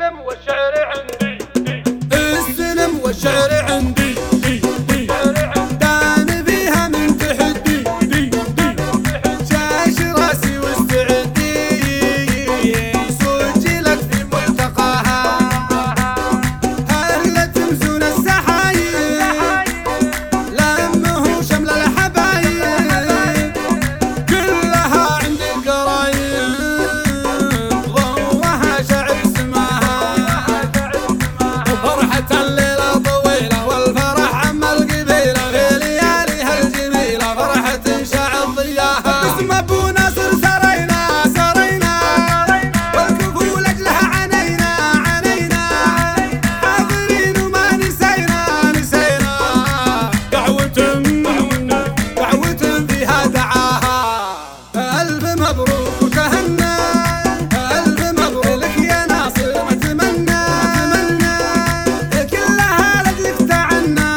السلم والشعر عندي دام فيها من تحدي شاش راسي واستعدي سجلت في ملتقاها هلت تمزون السحايب لمه شمل الحبايب كلها عند القرايب ضوها شعر سماها فرحة الليلة طويلة والفرح عم القبيلة في لياليها الجميلة فرحة شعر ضياها باسم ابو ناصر سرينا والكفول اجلها عنينا حاضرين وما نسينا دعوة فيها دعاها ألف مبروك وتهنى ألف مبروك لك يا ناصر متمنى كلها لك تعنى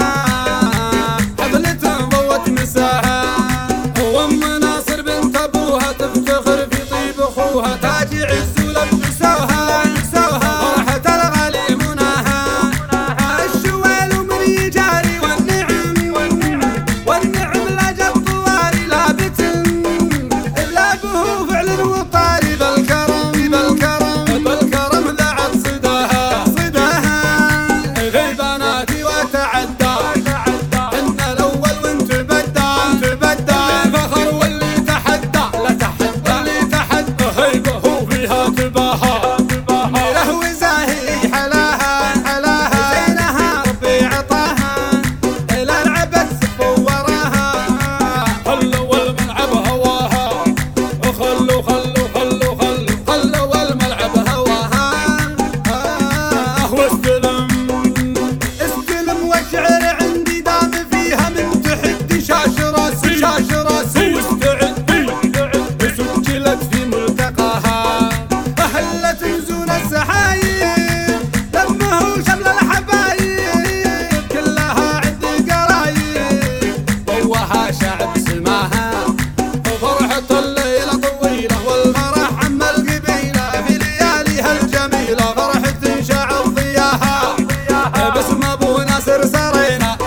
حفلة ضوت مساها وام ناصر بنت ابوها تفتخر في طيب اخوها تاج عز ولبسوها فرحة الغالي مناها الشوال ومن يجاري والنعم لاجت طواري لابت لابه فعل وطاري بالكرم ذاعت صداها في بناتي وتعدى ان الاول وانت بدى الفخر واللي تحدى هيبه وفيها تباها ميره وزاهي حلاها زينها ربي عطاها لا لعبت وراها خلوا الملعب هواها خلوا الملعب هواها استلم والشعر عندي دام فيها من تحدي شاش راسي واستعدي سجلت في ملتقاها أهلت نزول السحايب لمه شمل الحبايب كلها عندي قرايب ضوها شعب سماها فرحة الليلة طويلة والفرح عم القبيلة في لياليها الجميلة فرحة شعر ضياها باسم ابو ناصر سرينا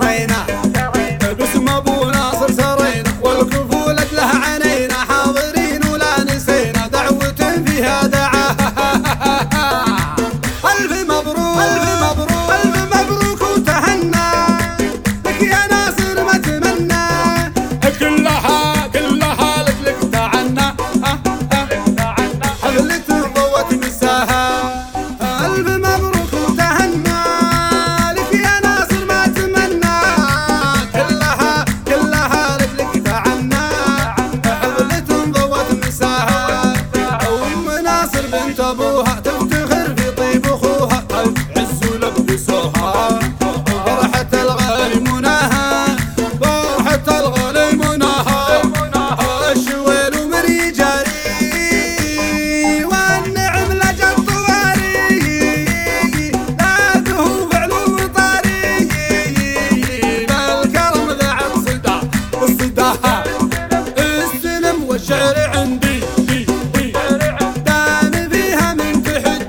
باسم ابو ناصر سرينا والكفول اجلها عنينا حاضرين ولا نسينا دعوة فيها دعاها الف مبروك وتهنى لك يا ناصر متمنى كلها لك تعنى حفلة ضوت مساها الف مبروك وتهنى لك يا ناصر ما تمنى كلها لك تعنى حفلة ضوت مساها ام ناصر بنت ابوها تفتخر في طيب اخوها عز ولبسوها فرحة الغالي مناها الشويل ومري جاري والنعم لجت طواري لاده فعل وطاري بالكرم ذاعت صداها السلم والشعر عندي دام فيها من تحدي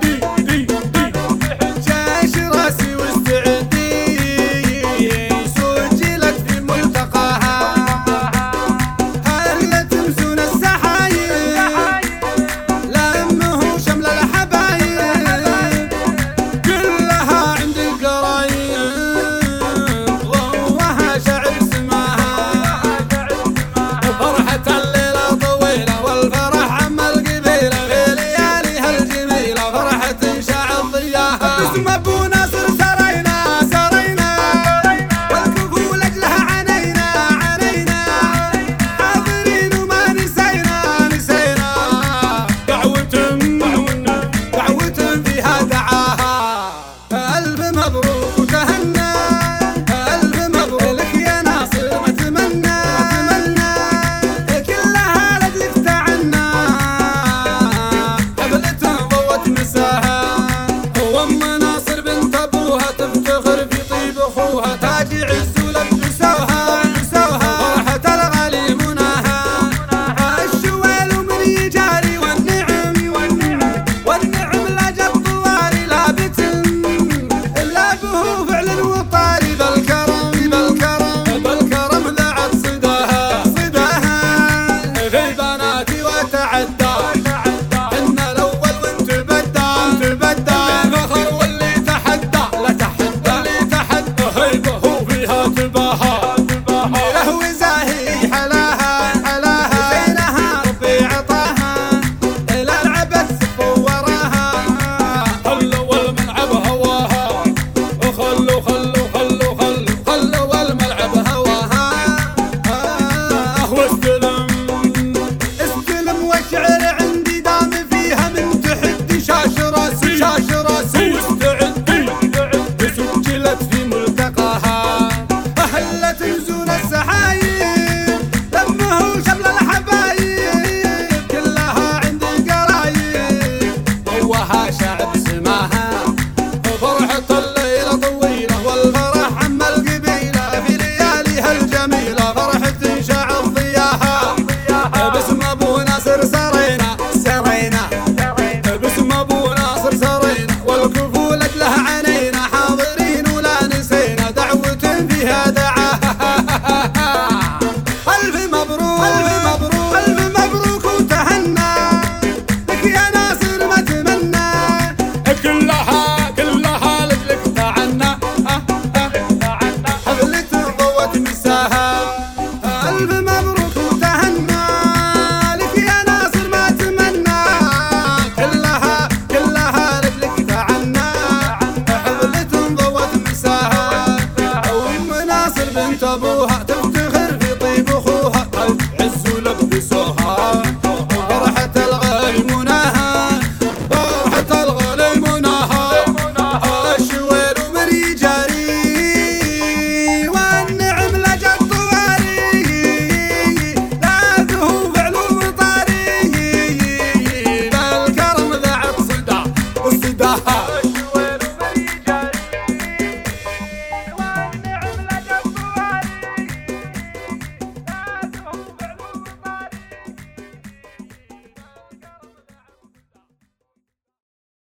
بها